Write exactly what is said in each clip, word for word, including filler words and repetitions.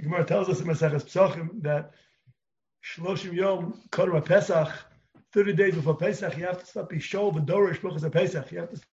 Gemara tells us in Maseches Pesachim that Shloshim Yom Kodem Pesach, thirty days before Pesach, you have to start Bishol V'Dorish Brachas Pesach. You have to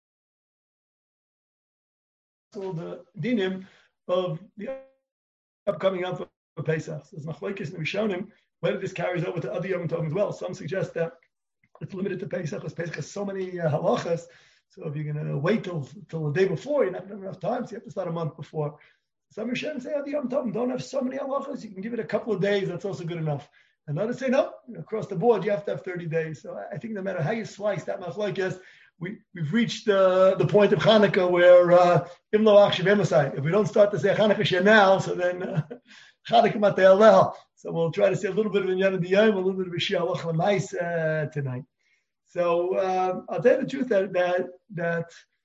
all the dinim of the upcoming Yom for Pesach. So, as Machlokes and Rishonim, whether this carries over to other Yom Tov as well. Some suggest that it's limited to Pesach, because Pesach has so many uh, halachas. So if you're going to wait till till the day before, you're not going to have enough time. So you have to start a month before. Some Rishonim say, other Yom Tov don't have so many halachas. You can give it a couple of days. That's also good enough. And others say, no, across the board, you have to have thirty days. So I think no matter how you slice that machlokes, we, we've reached uh, the point of Hanukkah where uh, if we don't start to say Hanukkah now, so then uh, Hanukkah Matei. So we'll try to say a little bit of Inyan Diyayim, a little bit of Shia Halach L'Mais uh tonight. So um, I'll tell you the truth that, that that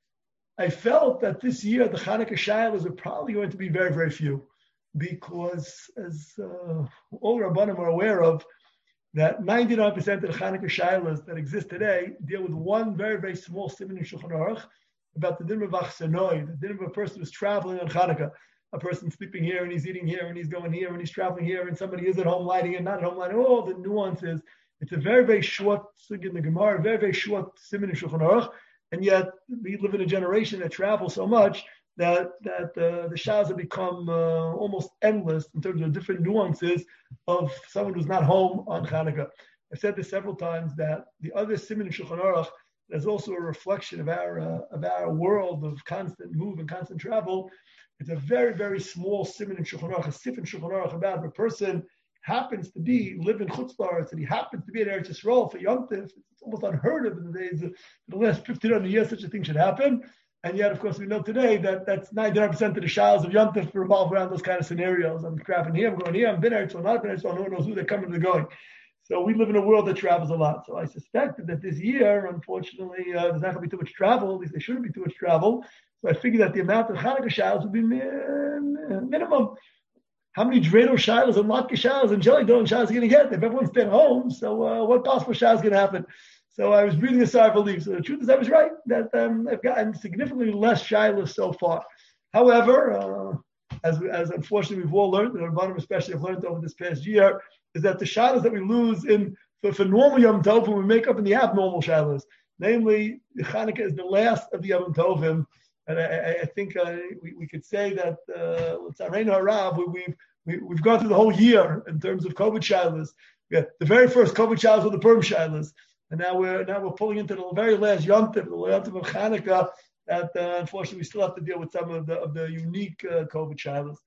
I felt that this year the Hanukkah Shilas are probably going to be very, very few, because as uh, all Rabbanim are aware of, that ninety-nine percent of the Hanukkah Shilas that exist today deal with one very, very small siman in Shulchan Aruch about the din of Achsanoi, the din of a person who's traveling on Hanukkah. A person sleeping here and he's eating here and he's going here and he's traveling here and somebody is at home lighting and not at home lighting. All the nuances. It's a very, very short sugya in the Gemara, very, very short siman in Shulchan Aruch, and yet we live in a generation that travels so much that that uh, the shas have become uh, almost endless in terms of different nuances of someone who's not home on Hanukkah. I've said this several times that the other siman in Shulchan Aruch is also a reflection of our uh, of our world of constant move and constant travel. It's a very, very small siman in Shulchan Aruch, a sif in Shulchan Aruch about if a person happens to be, live in Chutz La'aretz, and he happens to be at Eretz Yisrael for Yom Tov. It's almost unheard of in the days of the last fifteen hundred years such a thing should happen. And yet, of course, we know today that that's ninety-nine percent of the shals of Yom Tov revolve around those kind of scenarios. I'm traveling here, I'm going here, I'm been Eretz Yisrael, not been Eretz Yisrael, no one knows who they're coming or going. So we live in a world that travels a lot. So I suspected that this year, unfortunately, uh, there's not going to be too much travel. At least there shouldn't be too much travel. So I figured that the amount of Hanukkah shaylas would be min- minimum. How many dreidel shaylas and latke shaylas and jelly dough shaylas are going to get? If everyone's staying home, so uh, what possible shaylas is going to happen? So I was breathing a sigh of relief. So the truth is, I was right that um, I've gotten significantly less shaylas so far. However, uh, as as unfortunately we've all learned, and Rabbanim especially have learned over this past year, is that the shaylas that we lose in for, for normal Yom Tov, we make up in the abnormal shaylas. Namely, Chanukah is the last of the Yom Tovim. And I, I think uh, we, we could say that Tzarena uh, Harav, we, we've we, we've gone through the whole year in terms of COVID shilas. The very first COVID shilas were the Purim shilas, and now we're now we're pulling into the very last Yom Tov, the Yom Tov of Chanukah. That uh, unfortunately we still have to deal with some of the of the unique uh, COVID shilas.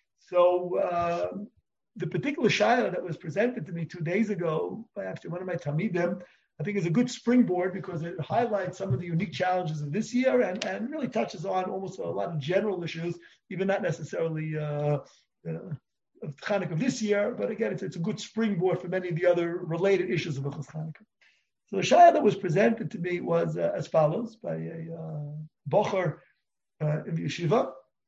So uh, the particular shilah that was presented to me two days ago by actually one of my Talmidim, I think is a good springboard because it highlights some of the unique challenges of this year and, and really touches on almost a lot of general issues, even not necessarily uh, uh, of Chanukah of this year, but again, it's, it's a good springboard for many of the other related issues of Chanukah. So the shayla that was presented to me was uh, as follows by a uh, bocher uh, in the yeshiva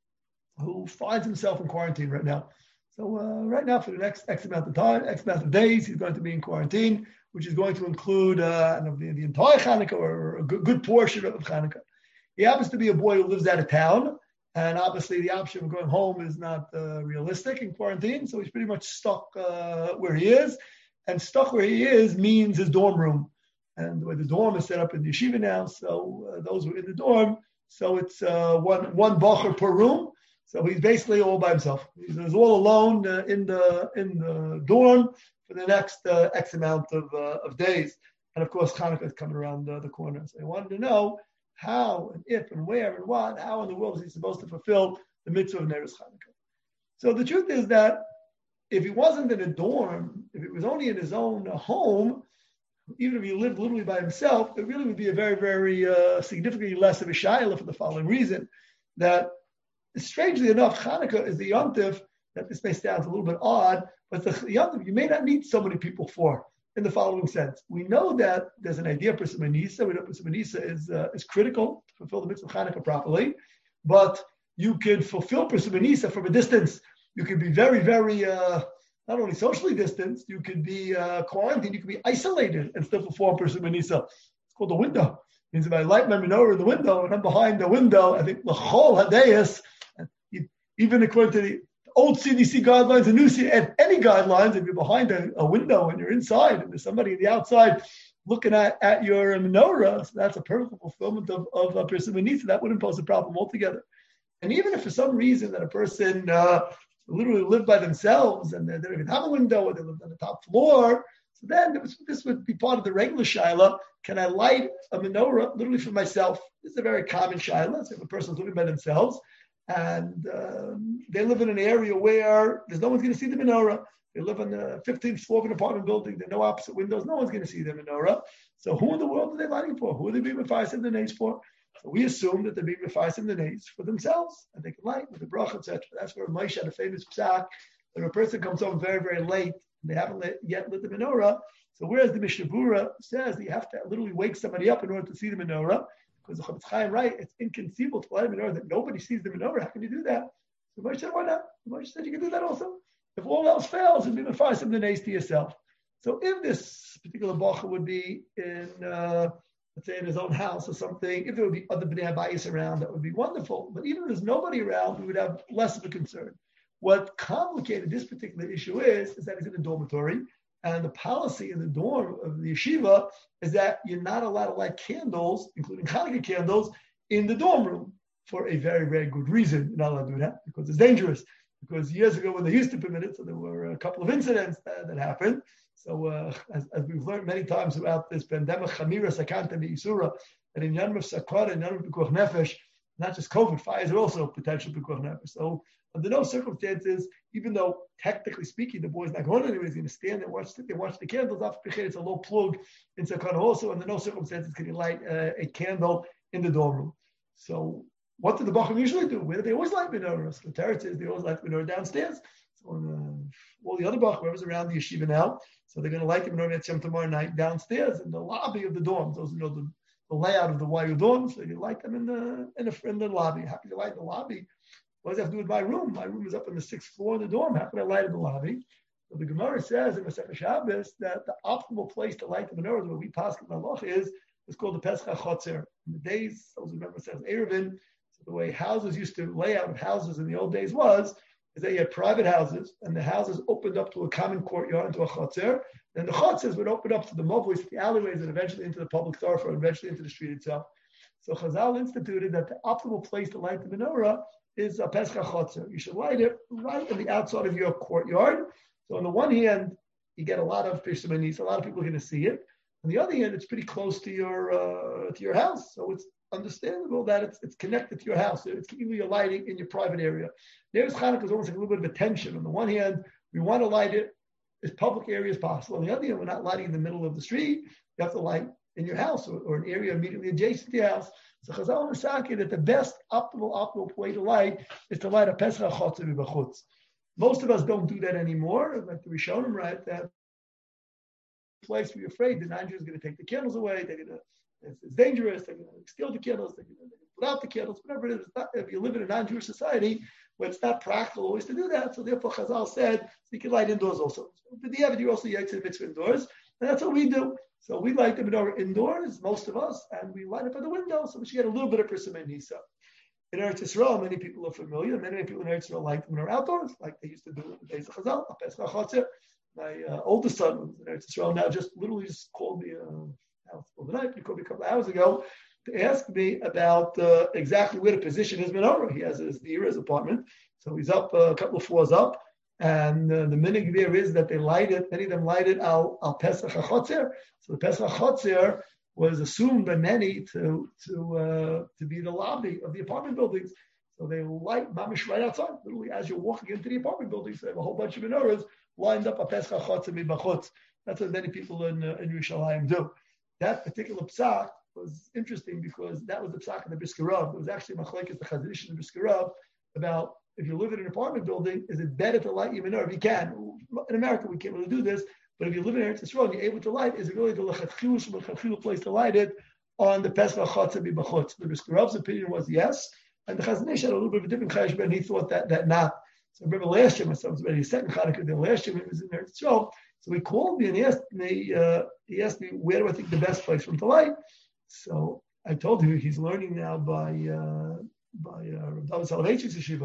who finds himself in quarantine right now. So uh, right now, for the next X amount of time, X amount of days, he's going to be in quarantine, which is going to include uh, the, the entire Chanukah or a good, good portion of Chanukah. He happens to be a boy who lives out of town, and obviously the option of going home is not uh, realistic in quarantine, so he's pretty much stuck uh, where he is. And stuck where he is means his dorm room. And the way the dorm is set up in the yeshiva now, so uh, those who are in the dorm, so it's uh, one one bocher per room. So he's basically all by himself. He's, he's all alone uh, in the in the dorm for the next uh, X amount of uh, of days. And of course, Hanukkah is coming around uh, the corner. So I wanted to know how and if and where and what, how in the world is he supposed to fulfill the mitzvah of Neres Hanukkah? So the truth is that if he wasn't in a dorm, if it was only in his own uh, home, even if he lived literally by himself, it really would be a very, very uh, significantly less of a shayla for the following reason, that strangely enough, Hanukkah is the Yom Tov that this may sound a little bit odd, but the Yom Tov you may not need so many people for, in the following sense. We know that there's an idea for Simanisa. We know Simanisa is uh, is critical to fulfill the mitzvah of Hanukkah properly, but you can fulfill Simanisa from a distance. You can be very, very, uh, not only socially distanced, you could be uh, quarantined, you could be isolated and still perform Simanisa. It's called the window. It means if I light my menorah in the window and I'm behind the window, I think the whole Hadayas, even according to the old C D C guidelines and new C D C, and any guidelines, if you're behind a, a window and you're inside and there's somebody on the outside looking at, at your menorah, so that's a perfect fulfillment of, of a person with needs, so that wouldn't pose a problem altogether. And even if for some reason that a person uh, literally lived by themselves and they, they don't even have a window or they lived on the top floor, so then was, this would be part of the regular shaila. Can I light a menorah literally for myself? This is a very common shaila. So if a person is living by themselves and um, they live in an area where there's no one's going to see the menorah. They live on the fifteenth floor of an apartment building. There are no opposite windows. No one's going to see the menorah. So who in the world are they lighting for? Who are they being mefarsim the nays for? So we assume that they're being mefarsim the nays for themselves, and they can light with the bracha, et cetera. That's where Moshe had a famous psak. When a person comes home very, very late, and they haven't lit, yet lit the menorah. So whereas the Mishnah Berurah says that you have to literally wake somebody up in order to see the menorah, because the Chofetz Chaim, right, it's inconceivable to light a menorah that nobody sees the menorah. How can you do that? So Moshe said, why not? Moshe said you can do that also. If all else fails, it'd be mefarsim the nays to yourself. So if this particular bacha would be in, uh, let's say, in his own house or something, if there would be other bnei bayis around, that would be wonderful. But even if there's nobody around, we would have less of a concern. What complicated this particular issue is, is that he's in a dormitory, and the policy in the dorm of the yeshiva is that you're not allowed to light candles, including Hanukkah candles, in the dorm room for a very, very good reason. You're not allowed to do that because it's dangerous. Because years ago when they used to permit it, so there were a couple of incidents that, that happened. So uh, as, as we've learned many times throughout this pandemic, Chamira Sakanta Me'isura, that in Yom of Sakara and Yom of Pikuach Nefesh, not just COVID, fires are also potential Pikuach Nefesh. So under no circumstances, even though technically speaking, the boy's not going anywhere, he's going to stand and watch, they watch the candles, it's a low plug in Sakana also, under no circumstances can you light uh, a candle in the dorm room. So what do the Bacham usually do? Where do they always light menorahs? The Teretz says they always light the menorah downstairs. So on, uh, all the other Bacham, whoever's around the yeshiva now, so they're going to light the menorah at Yom tomorrow night downstairs in the lobby of the dorms. Those who know the, the layout of the Y U dorms, so you light them in the in the, in the lobby. How can you light in the lobby? What does that have to do with my room? My room is up on the sixth floor of the dorm. How can I light in the lobby? So the Gemara says in Masechah Shabbos that the optimal place to light the menorah, where we pass the malach is, is called the Pesach HaChotzer. In the days, those who remember says Eruvin, so the way houses used to, layout of houses in the old days was, is that you had private houses, and the houses opened up to a common courtyard, into a chotzer, and the chotzers would open up to the moblis, the alleyways, and eventually into the public thoroughfare, and eventually into the street itself. So Chazal instituted that the optimal place to light the menorah is a Pesach chotzer. You should light it right on the outside of your courtyard. So on the one hand, you get a lot of pishmanis, a lot of people are going to see it. On the other hand, it's pretty close to your uh, to your house, so it's understandable that it's it's connected to your house. It's keeping your lighting in your private area. There's Hanukkah is almost like a little bit of a tension. On the one hand, we want to light it as public area as possible. On the other hand, we're not lighting in the middle of the street. You have to light in your house or, or an area immediately adjacent to your house. So Chazal Masaki that the best optimal optimal way to light is to light a Pesach Chotzer b'chutz. Most of us don't do that anymore. Like the Rishonim, right? That place where you're afraid the non-Jews are going to take the candles away. They're going to It's, it's dangerous. They're going to steal the candles. They're going to put out the candles. Whatever it is. Not, if you live in a non-Jewish society where it's not practical always to do that, so therefore Chazal said so you can light indoors also. So the Diavad, you also yaitz the mitzvah indoors, and that's what we do. So we light the menorah indoors, most of us, and we light it by the window, so we should get a little bit of persimmon nisa. In Eretz Yisrael, many people are familiar. Many people in Eretz Yisrael light the menorah outdoors, like they used to do in the days of Chazal. Pesach Chotzer. My uh, oldest son, who's in Eretz Yisrael now, just literally just called me. Uh, overnight, he called me a couple of hours ago to ask me about uh, exactly where to position his menorah. He has his near his apartment, so he's up uh, a couple of floors up, and uh, the minhag there is that they light it. Many of them light it al al Pesach HaChotzer. So the Pesach HaChotzer was assumed by many to to uh, to be the lobby of the apartment buildings. So they light mamish right outside, literally as you're walking into the apartment buildings. They have a whole bunch of menorahs lined up a Pesach HaChotzer mibachutz. That's what many people in uh, in Yerushalayim do. That particular psak was interesting because that was the psak in the Brisker Rav. It was actually machlekes the Chazon Ish in the Brisker Rav about if you live in an apartment building, is it better to light your menorah? If you can. In America, we can't really do this, but if you live in Eretz Yisrael and you're able to light, is it really the lechatchilu place to light it on the Pesach HaChotzer b'chutz? The Brisker Rav's opinion was yes, and the Chazon Ish had a little bit of a different cheshbon, and he thought that that not. So I remember last year, my son was ready, his second Hanukkah, the last year when he was in Eretz Yisrael. So he called me and he asked me, uh, he asked me, where do I think the best place for him to light? So I told him he's learning now by uh, by uh, Rav David Soloveitchik's yeshiva.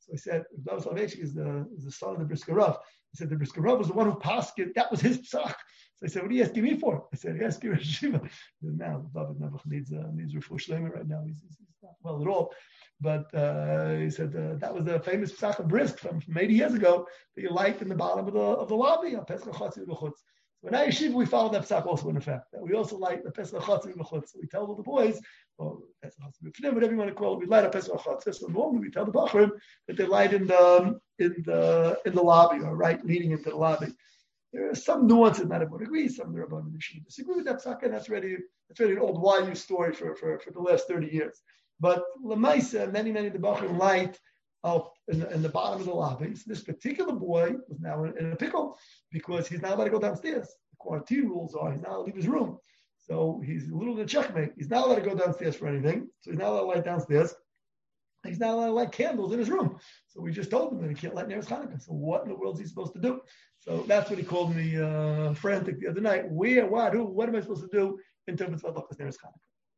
So he said, Rav Soloveitchik is the, is the son of the Brisker Rav. He said, the Brisker Rav was the one who passed it. That was his psach. So I said, what are you asking me for? I said, ask your Shiva. Now, David Nebuch needs, uh, needs Refuah Shleima right now. He's, he's not well at all. But uh, he said, uh, that was the famous psach of Brisk from, from eighty years ago that you light in the bottom of the of the lobby. So in our yeshiva, we follow that psach also in effect. That we also light the Pesach Chatzir B'chutz. So we tell all the boys, or Pesach Chatzir B'fnim, whatever you want to call it, we light a Pesach Chatzir. So normally we tell the Bachrim that they light in the in the in the lobby, or right leading into the lobby. There are some nuances that everyone agrees, some of the Rabbanim disagree with that psach, and that's really that's really an old Y U story for, for, for the last thirty years. But Lamaisa, many many of the Bachrim light up in the, in the bottom of the lobby. So this particular boy was now in, in a pickle because he's not allowed to go downstairs. The quarantine rules are he's not allowed to leave his room. So he's a little bit of checkmate. He's not allowed to go downstairs for anything. So he's not allowed to light downstairs. He's not allowed to light candles in his room. So we just told him that he can't light Neres Chanukah. So what in the world is he supposed to do? So that's what he called me uh, frantic the other night. Where, what, who, what am I supposed to do in terms of Neres Chanukah?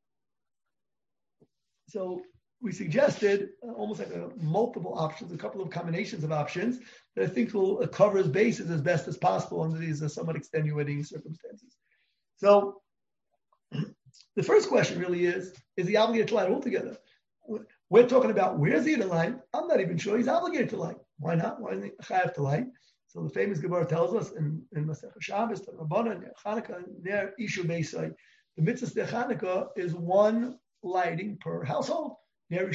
So we suggested uh, almost like a multiple options, a couple of combinations of options that I think will uh, cover his bases as best as possible under these uh, somewhat extenuating circumstances. So the first question really is, is he obligated to light altogether? We're talking about where's he to light? I'm not even sure he's obligated to light. Why not? Why doesn't he chayav to light? So the famous Gemara tells us in, in Masechah Shabbos, the Rabbanan, Chanukah, Ner Ishu Beisai, the mitzvah of Chanukah is one lighting per household. Then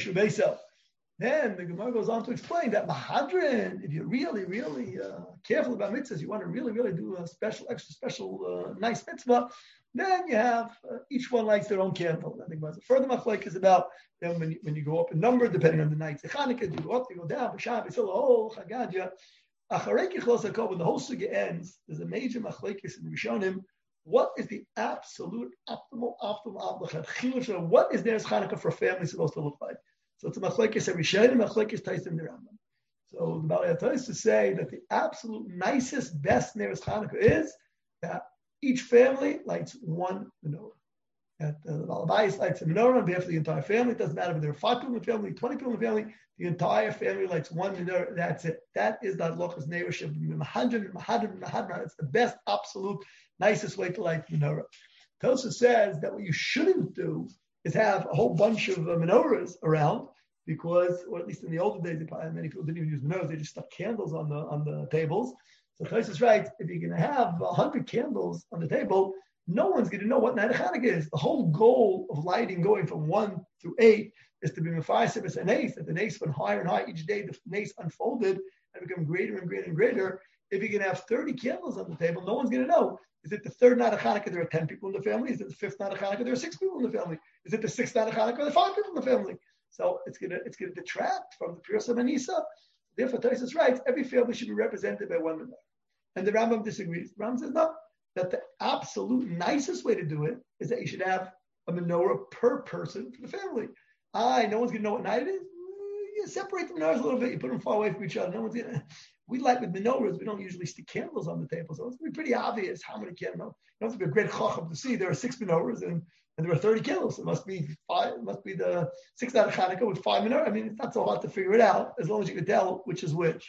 the Gemara goes on to explain that Mahadran, if you're really, really uh, careful about mitzvahs, you want to really, really do a special, extra special, uh, nice mitzvah, then you have, uh, each one lights their own candle. I think the further machlek is about then when you, when you go up in number, depending on the nights. Chanukah, you go up, you go down, B'Shabbat, oh, Chagadya. Acharei Kichlos HaKol, when the whole sugya ends, there's a major machlekes in the Rishonim. What is the absolute optimal, optimal, optimal, what is Neres Chanukah for a family supposed to look like? So it's a machlekes every Rishonim, machlekes Taisim the Rambam. So the Baal HaTos is to say that the absolute nicest, best Neres Chanukah is that each family lights one menorah. That uh, the Baal Bayis lights a menorah on behalf of the entire family. It doesn't matter if there are five people in the family, twenty people in the family. The entire family lights one menorah. That's it. That is the halachas neirashim mahadran mahadran mahadran. It's the best, absolute, nicest way to light the menorah. Tosa says that what you shouldn't do is have a whole bunch of uh, menorahs around, because, or at least in the older days, many people didn't even use menorahs; they just stuck candles on the on the tables. So Tosa writes, if you're going to have a hundred candles on the table, no one's going to know what night of Chanukah is. The whole goal of lighting going from one through eight is to be Mephayis and Nace, that the Nace went higher and higher each day. The Nace unfolded and become greater and greater and greater. If you're going to have thirty candles on the table, no one's going to know. Is it the third night of Chanukah, there are ten people in the family? Is it the fifth night of Chanukah, there are six people in the family? Is it the sixth night of Chanukah, there are five people in the family? So it's going to it's going to detract from the pure Samanisa. Therefore, Tosfos writes, every family should be represented by one member. And the Rambam disagrees. The Rambam says, no, that the absolute nicest way to do it is that you should have a menorah per person for the family. I, no one's going to know what night it is. You separate the menorahs a little bit. You put them far away from each other. No one's going to. We light with menorahs. We don't usually stick candles on the table. So it's going to be pretty obvious how many candles. You don't have to be a great chacham to see there are six menorahs and, and there are thirty candles. It must be five. It must be the sixth night of Chanukah with five menorahs. I mean, it's not so hard to figure it out as long as you can tell which is which.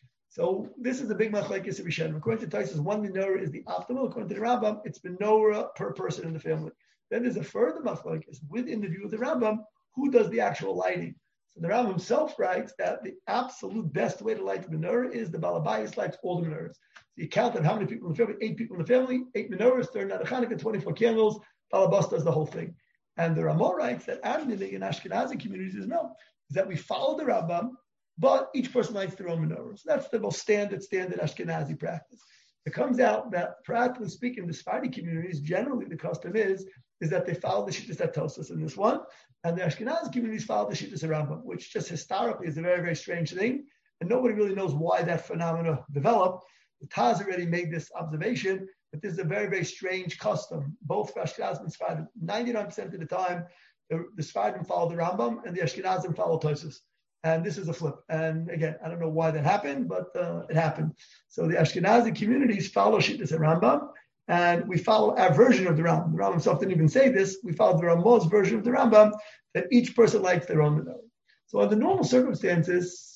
So this is the big machlekes of Rishonim. According to Tosfos, one menorah is the optimal. According to the Rambam, it's menorah per person in the family. Then there's a further machlekes within the view of the Rambam. Who does the actual lighting? So the Rambam himself writes that the absolute best way to light the menorah is the Baal Bayis lights all the menorahs. So you count on how many people in the family, eight people in the family, eight menorahs, third night of Chanukah, twenty-four candles, Baal Bayis does the whole thing. And the Ramah writes that Amninig in Ashkenazi communities is no, is that we follow the Rambam, but each person lights their own menorah. So that's the most standard, standard Ashkenazi practice. It comes out that, practically speaking, the Sephardi communities, generally the custom is, is that they follow the Shittas at Tosfos in this one, and the Ashkenazi communities follow the Shittas Rambam, which just historically is a very, very strange thing, and nobody really knows why that phenomena developed. The Taz already made this observation, that this is a very, very strange custom, both for Ashkenazim and Sephardim. ninety-nine percent of the time, the, the Sephardim follow the Rambam, and the Ashkenazim follow Tosfos. And this is a flip. And again, I don't know why that happened, but uh, it happened. So the Ashkenazi communities follow Shittas Rambam, and we follow our version of the Rambam. The Rambam himself didn't even say this. We follow the Ramah's version of the Rambam, that each person lights their own menorah. So under normal circumstances,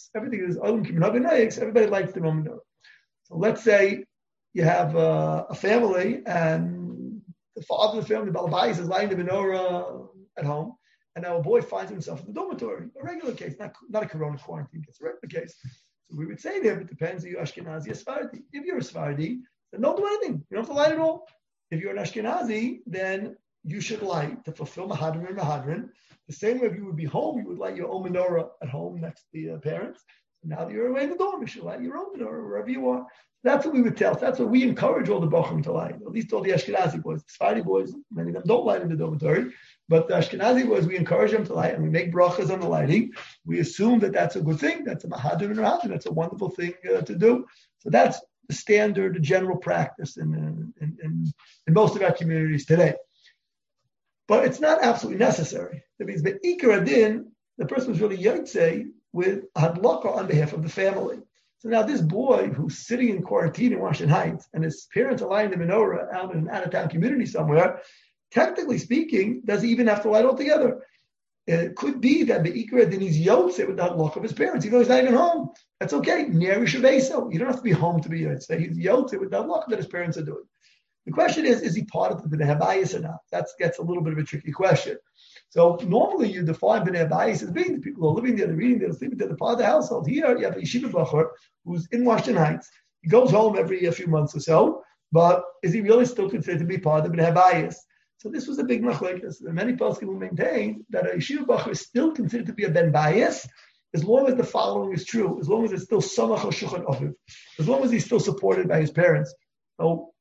everything is Olam Kimin, everybody lights their own menorah. So let's say you have uh, a family and the father of the family, the Balabais, is lighting the menorah at home, and now a boy finds himself in the dormitory. A regular case, not, not a corona quarantine case, a regular case. So we would say to him, it depends if you're Ashkenazi or Sephardi. If you're a Sephardi, then don't do anything. You don't have to light at all. If you're an Ashkenazi, then you should light to fulfill Mahadran and Mahadran. The same way if you would be home, you would light your own menorah at home next to the uh, parents. So now that you're away in the dorm, you should light your own menorah wherever you are. That's what we would tell. That's what we encourage all the Bochum to light. At least all the Ashkenazi boys. The Sephardi boys, many of them don't light in the dormitory. But the Ashkenazi boys, we encourage them to light, and we make brachas on the lighting. We assume that that's a good thing. That's a Mahadran and Mahadran. That's a wonderful thing uh, to do. So that's the standard, the general practice in, in, in, in most of our communities today. But it's not absolutely necessary. That means the Ikar Adin, the person was really Yotze with Hadlaka on behalf of the family. So now this boy who's sitting in quarantine in Washington Heights and his parents are lighting the menorah out in an out-of-town community somewhere, technically speaking, doesn't even have to light altogether. It could be that the Ikar Adin is Yotze with the Hadlaka of his parents, even though he's not even home. That's okay. Neri Shaveso. You don't have to be home to be Yotze. He's Yotze with the Hadlaka that his parents are doing. The question is, is he part of the Bnei Habayis or not? That gets a little bit of a tricky question. So normally you define Bnei Habayis as being the people who are living there, they're reading there, they're sleeping there, they're part of the household. Here you have a Yeshiva Bachar who's in Washington Heights. He goes home every a few months or so, but is he really still considered to be part of the Bnei Habayis? So this was a big machlekes. Many poskim will maintain that a Yeshiva Bachar is still considered to be a Ben Bayis as long as the following is true, as long as it's still Samach al Shulchan Aviv, as long as he's still supported by his parents. So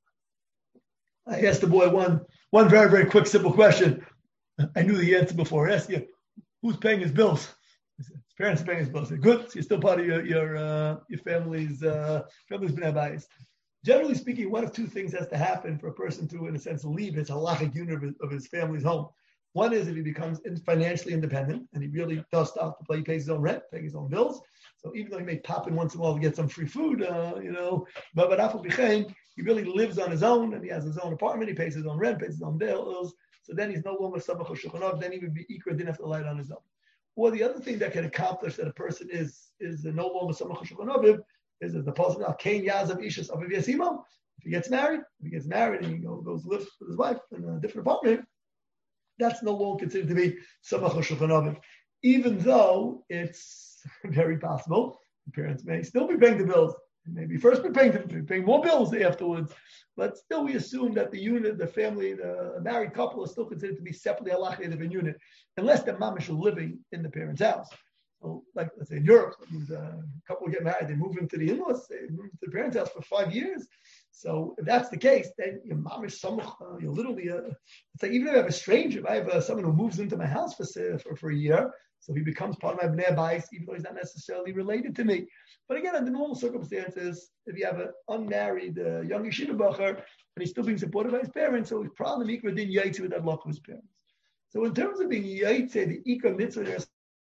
I asked the boy one one very, very quick, simple question. I knew the answer before. I asked you, who's paying his bills? His parents are paying his bills. I said, good. So you're still part of your your uh, your family's uh, family's Bnei Habayis. Generally speaking, one of two things has to happen for a person to, in a sense, leave his halachic unit of his, of his family's home. One is if he becomes financially independent and he really does start to play, he pays his own rent, pays his own bills. So even though he may pop in once in a while to get some free food, uh, you know, but but after Bichain, he really lives on his own and he has his own apartment, he pays his own rent, pays his own bills. So then he's no longer Samach HaShulchan Aruch, then he would be Ikar, didn't have to light on his own. Or the other thing that can accomplish that a person is is no longer Samach HaShulchan Aruch is as the Apostle now, Kain Yazav Ishas Aviv Yasimo. If he gets married, if he gets married and he goes live with his wife in a different apartment, that's no longer considered to be Samach HaShulchan Aruch. Even though it's very possible, the parents may still be paying the bills. Maybe first be paying, be paying more bills afterwards. But still we assume that the unit, the family, the married couple is still considered to be separately halachic of a unit, unless the mamish are living in the parents' house. So like, let's say in Europe, a couple get married, they move into the in-laws, they move into the parents' house for five years. So if that's the case, then your mamish, samach, uh, you're literally, uh, it's like even if I have a stranger, if I have uh, someone who moves into my house for, for, for a year, so he becomes part of my Bnei Habayis, even though he's not necessarily related to me. But again, under normal circumstances, if you have an unmarried uh, young yeshiva bacher and he's still being supported by his parents, so he's probably Ikar Din Yaitse with that luck of his parents. So in terms of being Yaitse, the Ikar Mitzvah, there's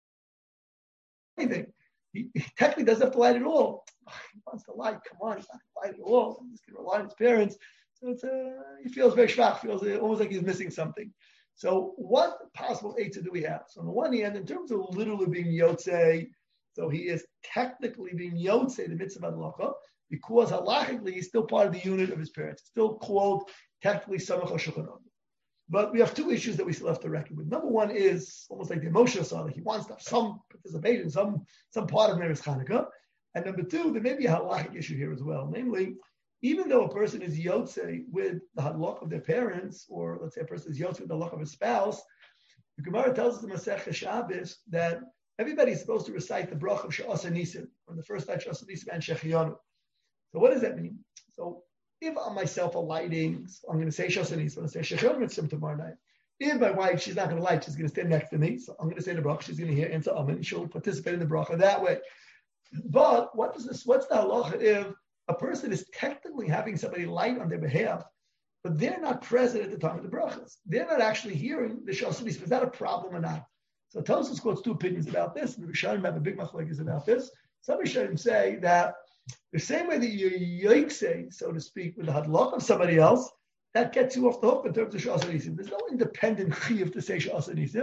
anything. He, he technically doesn't have to light at all. He wants to light, come on, he's not going to light at all. He's going to rely on his parents. So it's uh, he feels very schwach, feels uh, almost like he's missing something. So what possible eitzah do we have? So on the one hand, in terms of literally being Yotze, so he is technically being Yotze, the mitzvah halacha, because halachically he's still part of the unit of his parents. It's still called technically Samach HaShulchan Aruch. But we have two issues that we still have to reckon with. Number one is almost like the emotional side, like he wants to have some participation, some, some part of Meretz Chanukah. And number two, there may be a halachic issue here as well. Namely, even though a person is Yotze with the halach of their parents, or let's say a person is Yotze with the halach of a spouse, the Gemara tells us in Masechah Shabbos that everybody is supposed to recite the bracha of She'asa Nisim, on the first night She'asa Nisim and Shechianu. So what does that mean? So if I myself are lighting, so I'm going to say She'asa Nisim, I'm going to say Shechianu Mitzvah tomorrow night. If my wife, she's not going to light, she's going to stand next to me, so I'm going to say the bracha, she's going to hear answer Amen, and she'll participate in the bracha that way. But what is this? What's the halacha if a person is technically having somebody light on their behalf, but they're not present at the time of the brachas? They're not actually hearing the She'asa Nisim. Is that a problem or not? So Tosfos quotes two opinions about this, and the Rishonim have a big machlokes about this. Some Rishonim say that the same way that you yoikse, so to speak, with the hadlach of somebody else, that gets you off the hook in terms of She'asa Nisim. There's no independent chiyuv to say She'asa Nisim.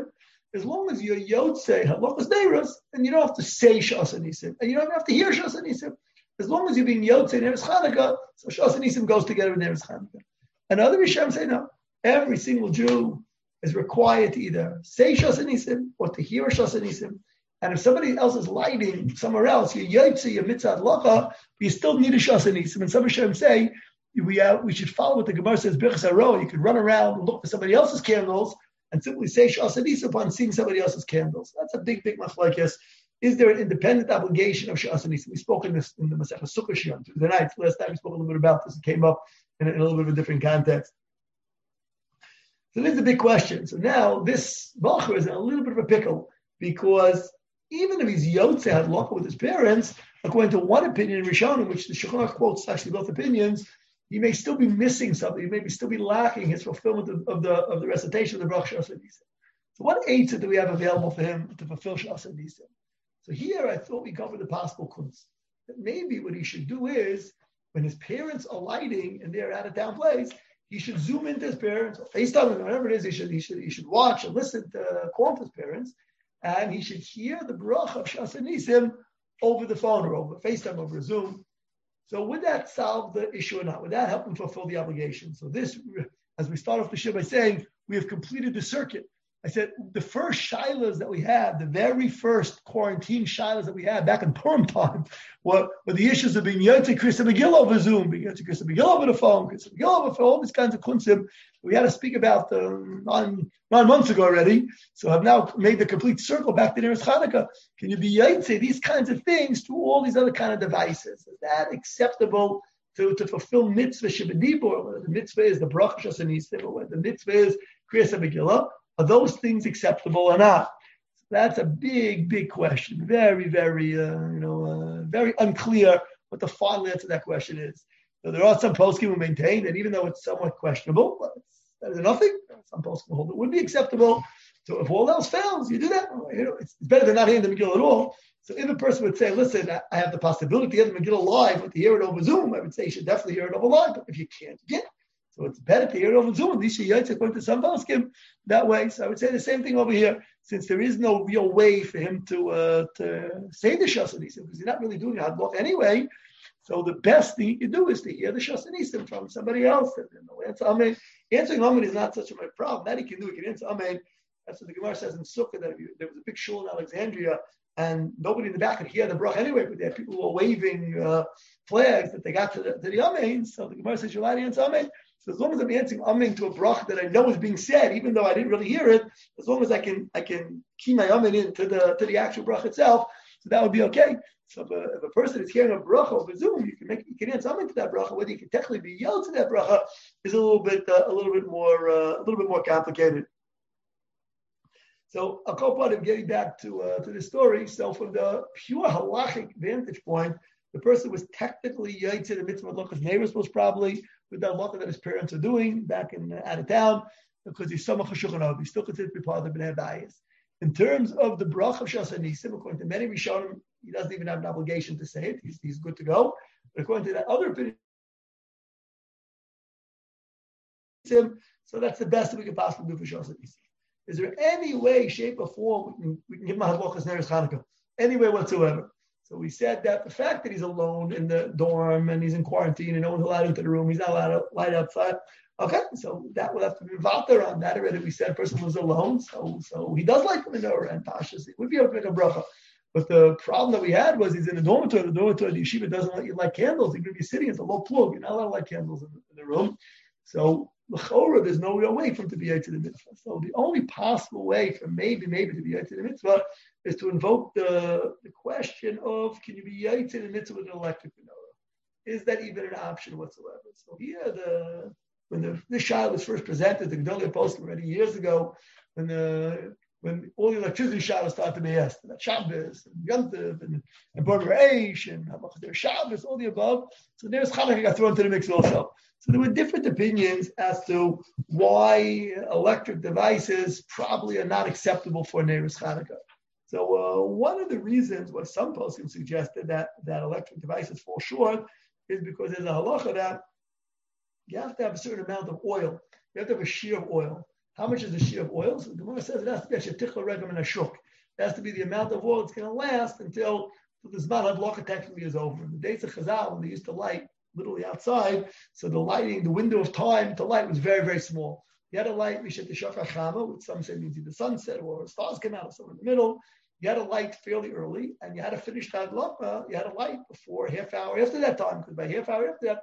as long as you're Yotzei Halachas Neiros, and you don't have to say Shas Anisim, and you don't have to hear Shas Anisim. As long as you're being Yotzei Neiros Chanukah, so Shas Anisim goes together with Neiros Chanukah. And other Rishonim say no. Every single Jew is required to either say Shas Anisim or to hear Shas Anisim. And if somebody else is lighting somewhere else, you're Yotzei, you're Mitzvah Halacha, but you still need a Shas Anisim. And some Rishonim say we uh, we should follow what the Gemara says. Birchas Haro, you could run around and look for somebody else's candles and simply say Shas Anisim upon seeing somebody else's candles. That's a big, big machlokes. Is there an independent obligation of Shas Anisim? We spoke in this in the Masechah Sukkah Shiur Tuesday night. Last time we spoke a little bit about this. It came up in a, in a little bit of a different context. So this is a big question. So now this Bacher is in a little bit of a pickle because even if he's Yotzei had Locha with his parents, according to one opinion in Rishonim, which the Shulchan Aruch quotes actually both opinions, he may still be missing something. He may be still be lacking his fulfillment of, of the of the recitation of the Brach Shas Anisim. So what aids do we have available for him to fulfill Shas Anisim? So here I thought we covered the possible kunz. That maybe what he should do is, when his parents are lighting and they're at a town place, he should zoom into his parents, or FaceTime him, whatever it is, he should, he should, he should watch and listen to call to his parents, and he should hear the Baruch of Shas Anisim over the phone or over FaceTime, over Zoom. So would that solve the issue or not? Would that help him fulfill the obligation? So this, as we start off the shiur by saying, we have completed the circuit. I said, the first shilas that we had, the very first quarantine shilas that we had back in Purim time, were, were the issues of being Yotzei Kriyas Megillah over Zoom, being Yotzei Kriyas Megillah over the phone, Kriyas Megillah over phone, all these kinds of kunzim. We had to speak about uh, nine, nine months ago already, so I've now made the complete circle back to Neiros Chanukah. Can you be Yotzei these kinds of things to all these other kind of devices? Is that acceptable to, to fulfill mitzvah shebedibur, whether the mitzvah is the Baruch Shas Anisim, or whether the mitzvah is Kriyas Megillah? Are those things acceptable or not? That's a big, big question. Very, very, uh, you know, uh, very unclear what the final answer to that question is. So there are some poskim who maintain that even though it's somewhat questionable, but it's better than nothing. Some poskim hold it would be acceptable. So if all else fails, you do that. You know, it's better than not hearing the Megillah at all. So if a person would say, "Listen, I have the possibility to hear the Megillah live, but to hear it over Zoom," I would say you should definitely hear it over live. But if you can't, you can't. So it's better to hear it over Zoom. At least you're according to some poskim that way. So I would say the same thing over here, since there is no real way for him to uh, to say the Shas Anisim, because he's not really doing hadloch anyway. So the best thing you can do is to hear the Shas Anisim from somebody else. And you know, answer Amen. Answering Amen is not such a big problem. That he can do. He can answer Amen. That's what the Gemara says in Sukkah, that there was a big shul in Alexandria, and nobody in the back could hear the brach anyway, but there people who were waving uh, flags that they got to the, to the Amen. So the Gemara says, you're allowed to answer Amen. So as long as I'm answering Amen to a brach that I know is being said, even though I didn't really hear it, as long as I can I can key my Amen into the to the actual brach itself, so that would be okay. So if a, if a person is hearing a bracha over Zoom, you can make you can answer Amen to that bracha. Whether you can technically be yelled to that bracha is a little bit uh, a little bit more uh, a little bit more complicated. So a couple of getting back to uh, to the story. So from the pure halachic vantage point, the person was technically yaitz the mitzvah lochas neighbors most probably with that locha that his parents are doing back in uh, out of town, because he's samach hashulchan. He's still considered to be part of the bnei bayis. In terms of the brach of Shas Anisim, according to many Rishonim, he doesn't even have an obligation to say it. He's, he's good to go. But according to that other opinion, so that's the best that we could possibly do for Shas Anisim. Is there any way, shape, or form we can, we can give him a hadlochas neiros Chanukah? Any way whatsoever. So we said that the fact that he's alone in the dorm and he's in quarantine and no one's allowed into the room, he's not allowed to light outside. Okay, so that will have to be vater on that already. We said person was alone, so so he does like the menorah and pashas. He would be able to make a bracha. But the problem that we had was he's in a dormitory. The dormitory, the yeshiva doesn't let you light candles. You're going to be sitting, it's a low plug. You're not allowed to light candles in the, in the room. So l'chora, there's no real way for him to be yaitz to the mitzvah. So the only possible way for maybe, maybe to be yaitz to the mitzvah is to invoke the, the question of, can you be yaitz to the mitzvah with an electric menorah? Is that even an option whatsoever? So here, the when the, this child was first presented, the Gedolei posted already years ago, when the when all the electricity shadows started to be asked, that Shabbos and Yontif and and Bar Reish and Hamachder Shabbos, all the above. So there's Chanukah got thrown into the mix also. So there were different opinions as to why electric devices probably are not acceptable for Neiros Chanukah. So uh, one of the reasons why some poskim suggested that, that electric devices fall short is because there's a halacha that you have to have a certain amount of oil. You have to have a shear of oil. how much is the shear of oil? So the Gemara says it has to be a shetichla regam and a shuk. It has to be the amount of oil it's going to last until the Zman Hadlocha technically is over. In the days of Chazal, when they used to light literally outside, so the lighting, the window of time to light was very, very small. You had a light, Rishat Shafar Chama, which some say means either sunset or stars came out or somewhere in the middle. You had a light fairly early, and you had to finish that Hadlocha. You had a light before a half hour after that time, because by half hour after that,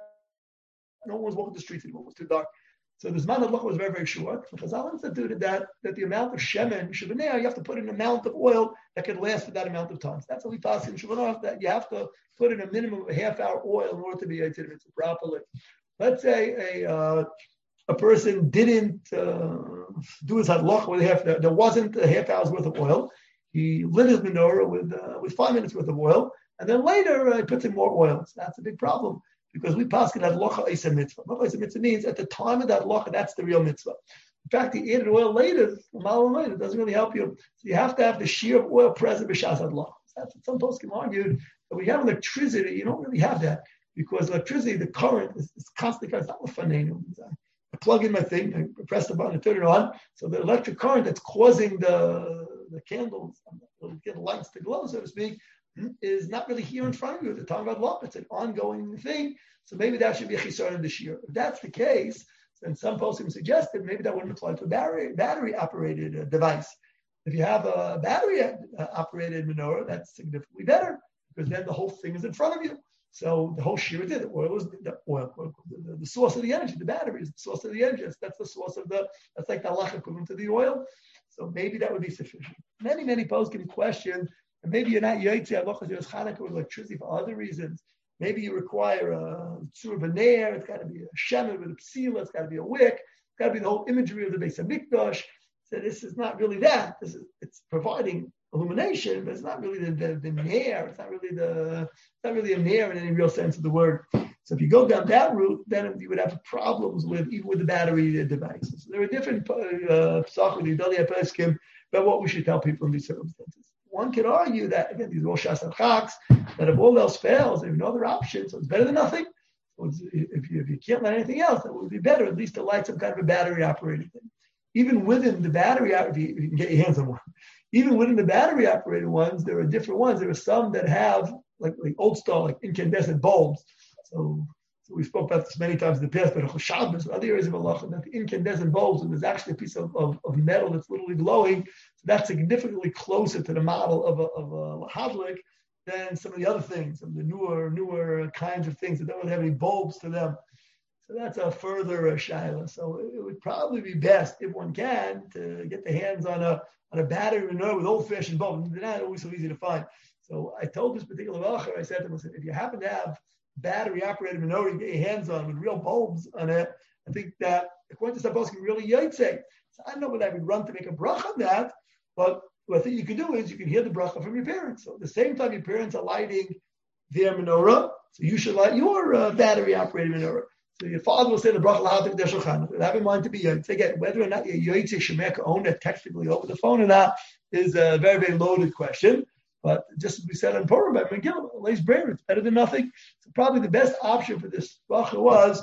no one was walking the streets anymore. It was too dark. So the Zman Hadlocha was very, very short. Because I instituted that that the amount of shemen, Shabbaneh, you have to put in an amount of oil that can last for that amount of time. So that's what we pass in Shabbanah, that you have to put in a minimum of a half hour oil in order to be able to do properly. Let's say a uh, a person didn't uh, do his Hadlocha with half, there wasn't a half hour's worth of oil. He lit his menorah with uh, with five minutes worth of oil, and then later uh, he puts in more oil. So that's a big problem. Because we pass it Hadlocha Eisa Mitzvah. Hadlocha Eisa Mitzvah means at the time of that Hadlocha, that's the real mitzvah. In fact, he added oil later, a mile later, it doesn't really help you. So you have to have the shear of oil present b'shas Hadlocha. That's what some poskim argued. That we have electricity, you don't really have that. Because electricity, the current is, is constantly, it's not lefanenu. I plug in my thing, I press the button, I turn it on. So the electric current that's causing the, the candles, the lights to glow, so to speak, is not really here in front of you at the time of Hadlocha. It's an ongoing thing. So maybe that should be a chisaron of this year. If that's the case, then some poskim suggested maybe that wouldn't apply to a battery, battery operated uh, device. If you have a battery uh, operated menorah, that's significantly better because then the whole thing is in front of you. So the whole shear did it. Oil is the oil, oil the, the source of the energy. The battery is the source of the energy. That's the source of the. That's like the halach equivalent to the oil. So maybe that would be sufficient. Many many poskim question. And maybe you're not Yaitzi Alochas Yos Chanukah with electricity for other reasons. Maybe you require a tzur v'neir. It's got to be a shemen with a psila. It's got to be a wick. It's got to be the whole imagery of the Beis Hamikdash. So this is not really that. This is it's providing illumination, but it's not really the the, the neir. It's not really the it's not really a neir in any real sense of the word. So if you go down that route, then you would have problems with even with the battery devices. So there are different psachim, the Yidali HaPeskim, about what we should tell people in these circumstances. One could argue that, again, these are all Shas and Chaks, that if all else fails, there are no other options, so it's better than nothing. So if, you, if you can't let anything else, it would be better, at least to light some kind of a battery-operated thing. Even within the battery, if you, if you can get your hands on one, even within the battery-operated ones, there are different ones. There are some that have, like, like old style, like incandescent bulbs. So, so we spoke about this many times in the past, but Shabbos, other areas of Allah, that the incandescent bulbs, and there's actually a piece of, of, of metal that's literally glowing, so that's significantly closer to the model of a, of a Hadlik than some of the other things, some of the newer newer kinds of things that don't really have any bulbs to them. So that's a further uh, shaila. So it, it would probably be best, if one can, to get the hands on a on a battery menorah with old-fashioned bulbs. They're not always so easy to find. So I told this particular Acher, I said to him, I said, if you happen to have battery-operated menorah you get your hands on with real bulbs on it, I think that according to Sapolsky, really yaitse. So I don't know whether I would run to make a bracha on that, but what I think you can do is you can hear the bracha from your parents. So at the same time your parents are lighting their menorah, so you should light your uh, battery-operated menorah. So your father will say the bracha l'hadik der shulchan. Have in mind to be yaitse. Again, whether or not you're yaitse shemeka own it technically over the phone or not is a very, very loaded question. But just as we said on Purim, by Megillah, lays brayer, it's better than nothing. So probably the best option for this bracha was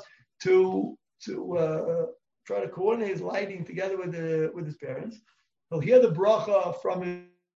to to uh, try to coordinate his lighting together with the with his parents. He'll hear the bracha from his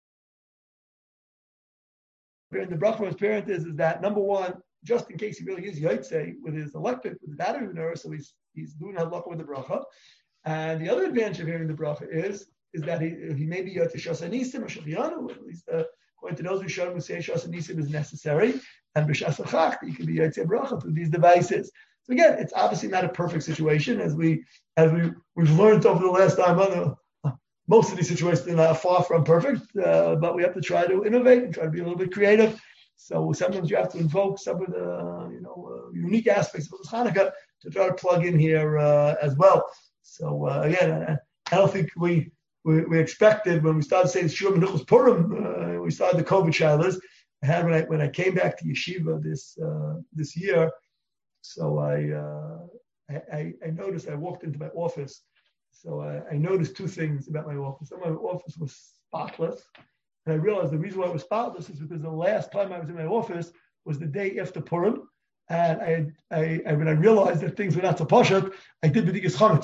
parents. The bracha from his parents is, is that number one, just in case he really is yaitse with his electric, with the battery menorah, so he's he's doing halakha with the bracha. And the other advantage of hearing the bracha is is that he he may be yaitse shas anisim or shavianu, at least. Uh, According to those who show who say Shas Nisim is necessary, and B'Shas Chach, you can be Yaitse Bracha through these devices. So again, it's obviously not a perfect situation, as we as we we've learned over the last time. Other, most of these situations are far from perfect, uh, but we have to try to innovate and try to be a little bit creative. So sometimes you have to invoke some of the you know uh, unique aspects of Hanukkah to try to plug in here uh, as well. So uh, again, I, I don't think we. We, we expected when we started saying Shur Menuchos Purim, uh, we started the COVID shilas. I had when I when I came back to yeshiva this uh, this year, so I, uh, I I noticed I walked into my office, so I, I noticed two things about my office. My office was spotless, and I realized the reason why it was spotless is because the last time I was in my office was the day after Purim, and I I, I when I realized that things were not so pashut, I did b'digas chametz.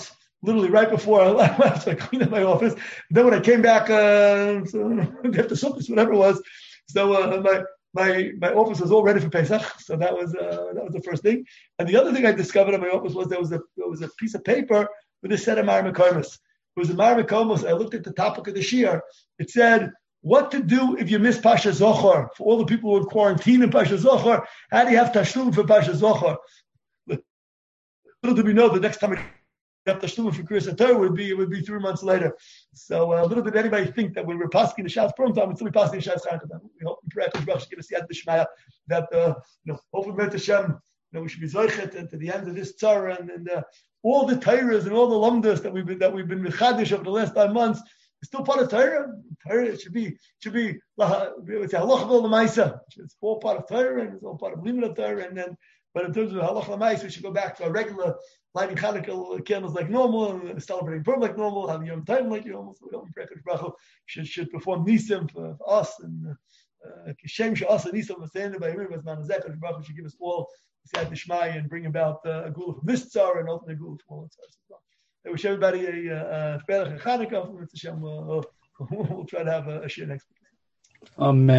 literally right before I left, so I cleaned up my office. And then when I came back, uh, so, after Sukkot, whatever it was, so uh, my my my office was all ready for Pesach. So that was uh, that was the first thing. And the other thing I discovered in my office was there was a there was a piece of paper with a set of Mar Mekomos. It was a Mar Mekomos. I looked at the topic of the Shir. It said, what to do if you miss Pasha Zohar? For all the people who are in quarantine in Pasha Zohar, how do you have Tashlum for Pasha Zohar? Little do we know the next time we have Tashlum for Kriyas HaTorah would be, it would be three months later. So uh, little did anybody think that when we're passing the Shabbos Purim time, we'd still be passing the Shabbos Chanukah time. We hope and pray to Baruch give us the Yad B'Shmaya that, uh, you know, hopefully B'Met Hashem, you know, we should be Zoichet and to the end of this Tzara and, and uh, all the Torahs and all the Lamdas that we've been, that we've been Mechadish over the last nine months. It's still part of Torah. Torah it should be should be it's halacha l'maisa. It's all part of Torah and it's all part of limud of Torah. And then, but in terms of halacha l'maisa, we should go back to our regular lighting Hanukkah candles like normal and celebrating Purim like normal, having Yom Tov like normal. So we don't pray Kadosh Baruch Hu should should perform nisim for, for us and kishem she'asa nisim v'seinu b'yimim as manazek. Kadosh Baruch Hu should give us all siyat d'shmai and bring about uh, a gula from this tzar and ultimately a gula from all tzars as well. I wish everybody a Perach uh, Chanukah. We'll try to have a, a share next week. Amen.